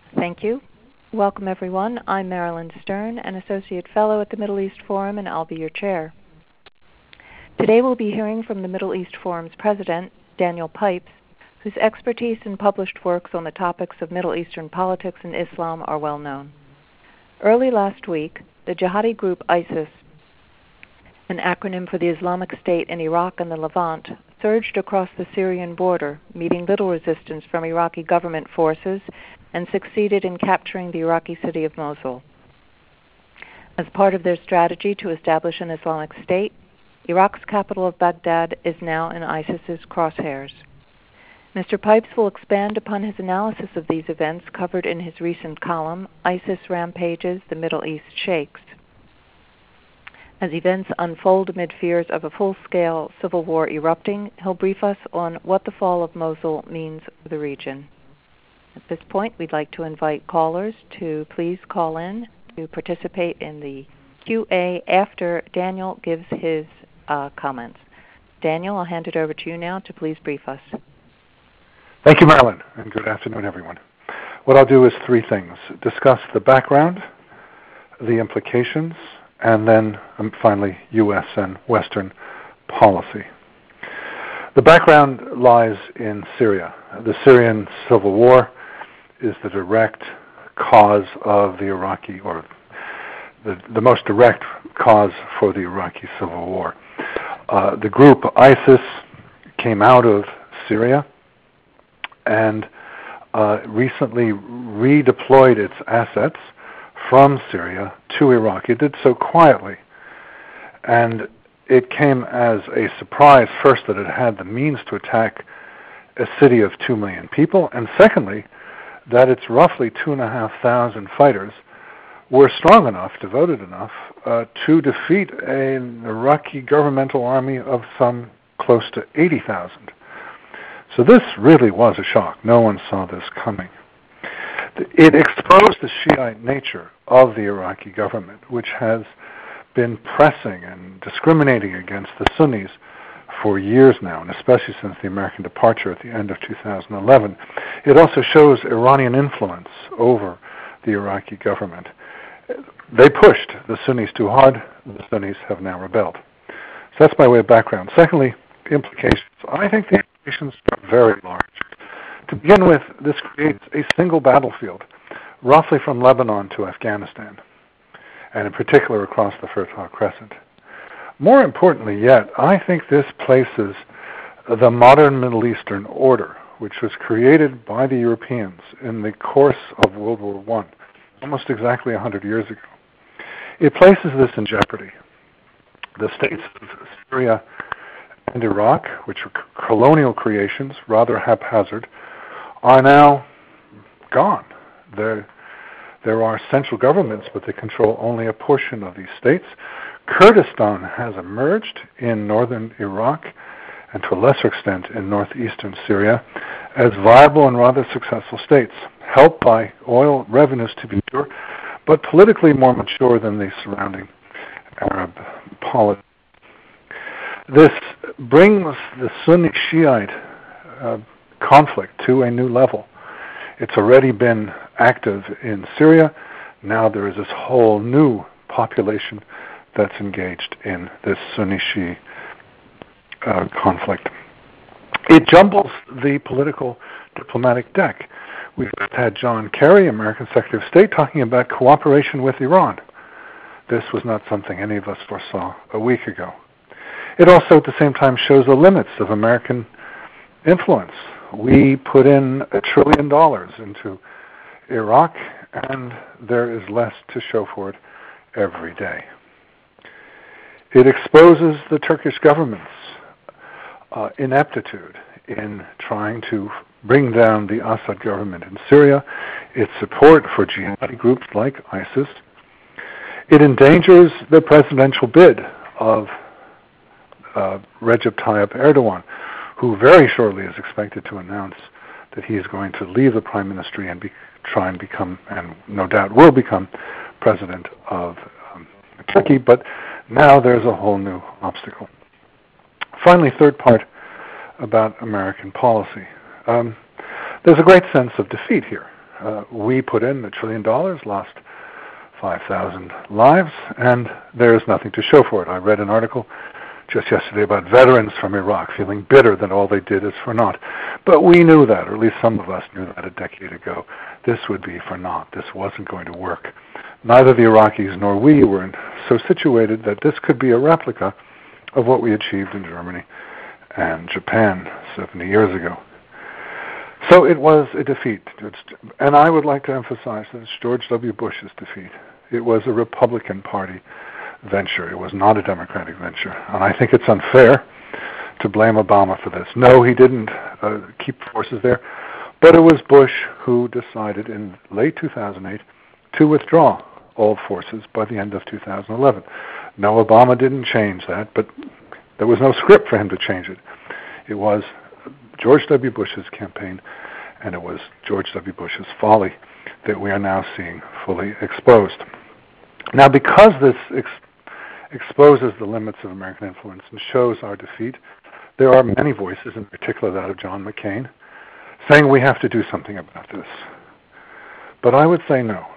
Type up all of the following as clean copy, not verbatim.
Thank you. Welcome, everyone. I'm Marilyn Stern, an Associate Fellow at the Middle East Forum, and I'll be your chair. Today we'll be hearing from the Middle East Forum's president, Daniel Pipes, whose expertise and published works on the topics of Middle Eastern politics and Islam are well known. Early last week, the jihadi group ISIS, an acronym for the Islamic State in Iraq and the Levant, surged across the Syrian border, meeting little resistance from Iraqi government forces, and succeeded in capturing the Iraqi city of Mosul. As part of their strategy to establish an Islamic State, Iraq's capital of Baghdad is now in ISIS's crosshairs. Mr. Pipes will expand upon his analysis of these events covered in his recent column, ISIS Rampages, the Middle East Shakes. As events unfold amid fears of a full-scale civil war erupting, he'll brief us on what the fall of Mosul means for the region. At this point, we'd like to invite callers to please call in to participate in the QA after Daniel gives his comments. Daniel, I'll hand it over to you now to please brief us. Thank you, Marilyn, and good afternoon, everyone. What I'll do is three things: discuss the background, the implications, and then finally U.S. and Western policy. The background lies in Syria. The Syrian civil war is the direct cause of the Iraqi, or the most direct cause for the Iraqi civil war. The group ISIS came out of Syria and recently redeployed its assets from Syria to Iraq. It did so quietly, and it came as a surprise, first, that it had the means to attack a city of 2 million people, and secondly, that its roughly 2,500 fighters were strong enough, devoted enough, to defeat an Iraqi governmental army of some close to 80,000. So this really was a shock. No one saw this coming. It exposed the Shiite nature of the Iraqi government, which has been pressing and discriminating against the Sunnis for years now, and especially since the American departure at the end of 2011. It also shows Iranian influence over the Iraqi government. They pushed the Sunnis too hard. The Sunnis have now rebelled. So that's by way of background. Secondly, implications. I think the implications are very large. To begin with, this creates a single battlefield, roughly from Lebanon to Afghanistan, and in particular across the Fertile Crescent. More importantly yet, I think this places the modern Middle Eastern order, which was created by the Europeans in the course of World War I, almost exactly 100 years ago. It places this in jeopardy. The states of Syria and Iraq, which were colonial creations, rather haphazard, are now gone. There are central governments, but they control only a portion of these states. Kurdistan has emerged in northern Iraq and to a lesser extent in northeastern Syria as viable and rather successful states, helped by oil revenues to be sure, but politically more mature than the surrounding Arab polity. This brings the Sunni-Shiite conflict to a new level. It's already been active in Syria. Now there is this whole new population that's engaged in this Sunni-Shia conflict. It jumbles the political diplomatic deck. We've had John Kerry, American Secretary of State, talking about cooperation with Iran. This was not something any of us foresaw a week ago. It also at the same time shows the limits of American influence. We put in $1 trillion into Iraq, and there is less to show for it every day. It exposes the Turkish government's ineptitude in trying to bring down the Assad government in Syria, its support for jihadi groups like ISIS. It endangers the presidential bid of Recep Tayyip Erdogan, who very shortly is expected to announce that he is going to leave the prime ministry and try and become, and no doubt will become, president of Turkey. But now there's a whole new obstacle. Finally, third part about American policy. There's a great sense of defeat here. we put in $1 trillion, lost 5,000 lives, and there is nothing to show for it. I read an article just yesterday about veterans from Iraq feeling bitter that all they did is for naught. But we knew that, or at least some of us knew that a decade ago. This would be for naught. This wasn't going to work. Neither the Iraqis nor we were so situated that this could be a replica of what we achieved in Germany and Japan 70 years ago. So it was a defeat. And I would like to emphasize that it's George W. Bush's defeat. It was a Republican Party venture. It was not a Democratic venture. And I think it's unfair to blame Obama for this. No, he didn't keep forces there. But it was Bush who decided in late 2008 to withdraw all forces by the end of 2011. No, Obama didn't change that, but there was no script for him to change it. It was George W. Bush's campaign, and it was George W. Bush's folly that we are now seeing fully exposed. Now, because this exposes the limits of American influence and shows our defeat, there are many voices, in particular that of John McCain, saying we have to do something about this. But I would say no.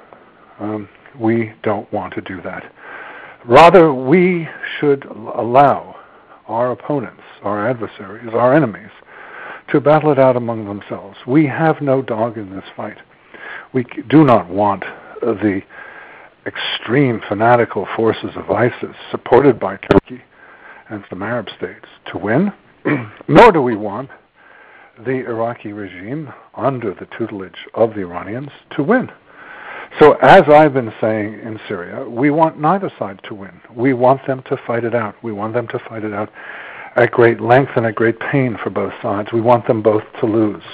We don't want to do that. Rather, we should allow our opponents, our adversaries, our enemies, to battle it out among themselves. We have no dog in this fight. We do not want the extreme fanatical forces of ISIS, supported by Turkey and some Arab states, to win, nor do we want the Iraqi regime, under the tutelage of the Iranians, to win. So as I've been saying in Syria, we want neither side to win. We want them to fight it out. We want them to fight it out at great length and at great pain for both sides. We want them both to lose.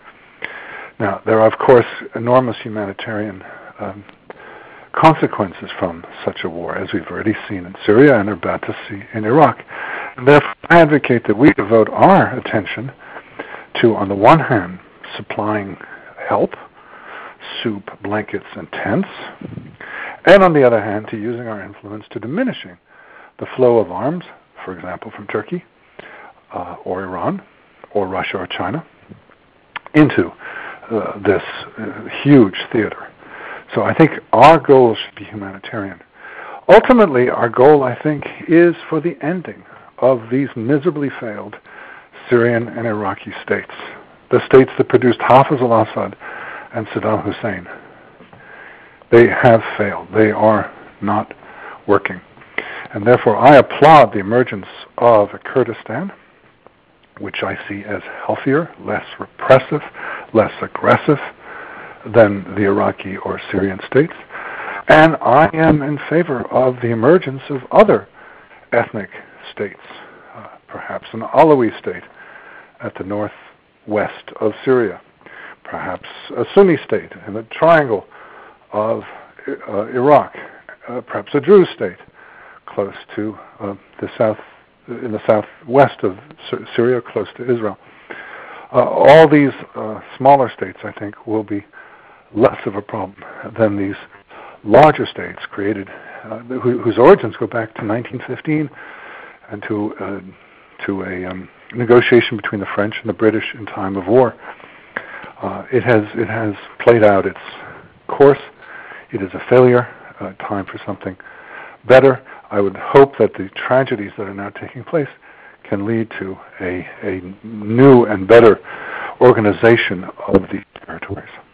Now, there are, of course, enormous humanitarian consequences from such a war, as we've already seen in Syria and are about to see in Iraq. And therefore, I advocate that we devote our attention to, on the one hand, supplying help, soup, blankets, and tents, and on the other hand, to using our influence to diminishing the flow of arms, for example, from Turkey or Iran or Russia or China, into this huge theater. So I think our goal should be humanitarian. Ultimately, our goal, I think, is for the ending of these miserably failed Syrian and Iraqi states, the states that produced Hafez al-Assad and Saddam Hussein. They have failed. They are not working. And therefore, I applaud the emergence of a Kurdistan, which I see as healthier, less repressive, less aggressive than the Iraqi or Syrian states. And I am in favor of the emergence of other ethnic states, perhaps an Alawi state at the northwest of Syria, perhaps a Sunni state in the triangle of Iraq, perhaps a Druze state close to in the southwest of Syria, close to Israel. All these smaller states, I think, will be less of a problem than these larger states created, whose origins go back to 1915 and to a negotiation between the French and the British in time of war. It has played out its course. It is a failure. Time for something better. I would hope that the tragedies that are now taking place can lead to a new and better organization of these territories.